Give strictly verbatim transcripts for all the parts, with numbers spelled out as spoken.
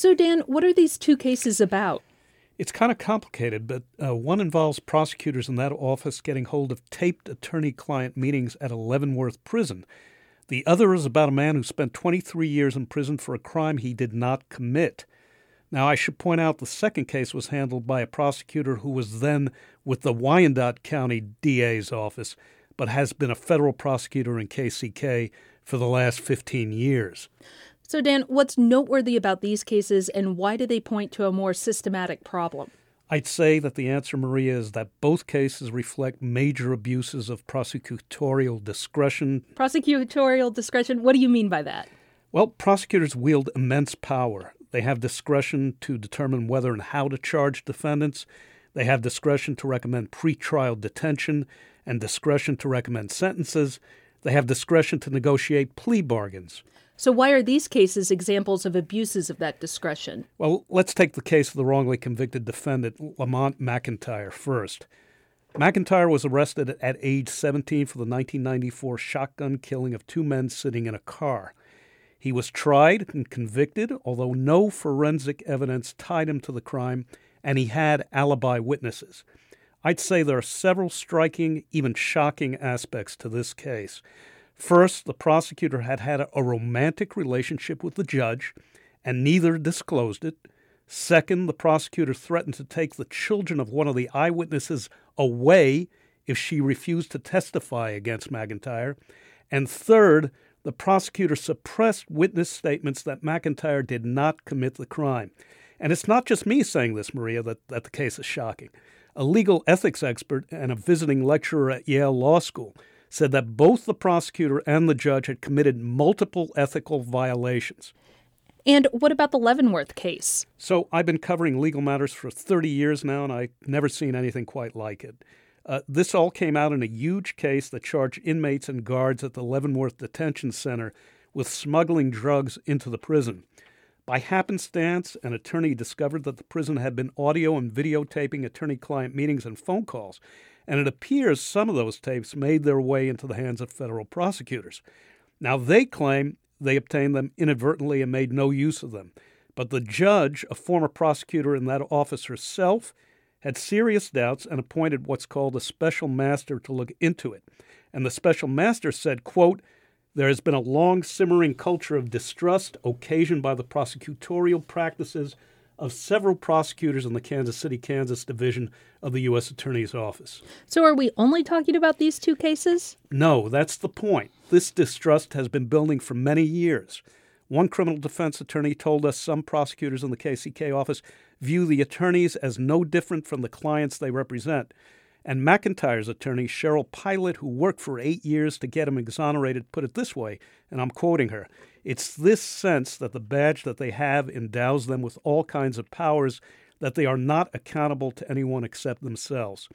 So, Dan, what are these two cases about? It's kind of complicated, but uh, one involves prosecutors in that office getting hold of taped attorney-client meetings at a Leavenworth prison. The other is about a man who spent twenty-three years in prison for a crime he did not commit. Now, I should point out the second case was handled by a prosecutor who was then with the Wyandotte County D A's office, but has been a federal prosecutor in K C K for the last fifteen years. So, Dan, what's noteworthy about these cases, and why do they point to a more systematic problem? I'd say that the answer, Maria, is that both cases reflect major abuses of prosecutorial discretion. Prosecutorial discretion? What do you mean by that? Well, prosecutors wield immense power. They have discretion to determine whether and how to charge defendants. They have discretion to recommend pretrial detention and discretion to recommend sentences. They have discretion to negotiate plea bargains. So why are these cases examples of abuses of that discretion? Well, let's take the case of the wrongly convicted defendant, Lamont McIntyre, first. McIntyre was arrested at age seventeen for the nineteen ninety-four shotgun killing of two men sitting in a car. He was tried and convicted, although no forensic evidence tied him to the crime, and he had alibi witnesses. I'd say there are several striking, even shocking aspects to this case. First, the prosecutor had had a romantic relationship with the judge, and neither disclosed it. Second, the prosecutor threatened to take the children of one of the eyewitnesses away if she refused to testify against McIntyre. And third, the prosecutor suppressed witness statements that McIntyre did not commit the crime. And it's not just me saying this, Maria, that, that the case is shocking. A legal ethics expert and a visiting lecturer at Yale Law School said that both the prosecutor and the judge had committed multiple ethical violations. And what about the Leavenworth case? So I've been covering legal matters for thirty years now, and I've never seen anything quite like it. Uh, this all came out in a huge case that charged inmates and guards at the Leavenworth Detention Center with smuggling drugs into the prison. By happenstance, an attorney discovered that the prison had been audio and videotaping attorney-client meetings and phone calls, and it appears some of those tapes made their way into the hands of federal prosecutors. Now, they claim they obtained them inadvertently and made no use of them. But the judge, a former prosecutor in that office herself, had serious doubts and appointed what's called a special master to look into it. And the special master said, quote, "There has been a long simmering culture of distrust occasioned by the prosecutorial practices of several prosecutors in the Kansas City, Kansas division of the U S Attorney's Office." So are we only talking about these two cases? No, that's the point. This distrust has been building for many years. One criminal defense attorney told us some prosecutors in the K C K office view the attorneys as no different from the clients they represent. And McIntyre's attorney, Cheryl Pilot, who worked for eight years to get him exonerated, put it this way, and I'm quoting her, "It's this sense that the badge that they have endows them with all kinds of powers, that they are not accountable to anyone except themselves."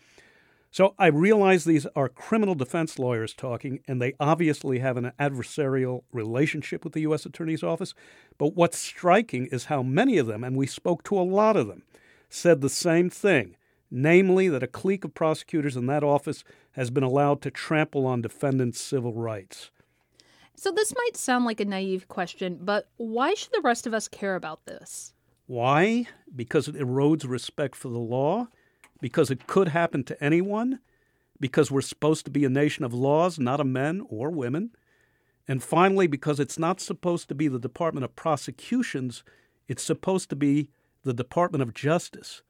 So I realize these are criminal defense lawyers talking, and they obviously have an adversarial relationship with the U S Attorney's Office. But what's striking is how many of them, and we spoke to a lot of them, said the same thing, namely that a clique of prosecutors in that office has been allowed to trample on defendants' civil rights. So this might sound like a naive question, but why should the rest of us care about this? Why? Because it erodes respect for the law? Because it could happen to anyone? Because we're supposed to be a nation of laws, not of men or women? And finally, because it's not supposed to be the Department of Prosecutions, it's supposed to be the Department of Justice.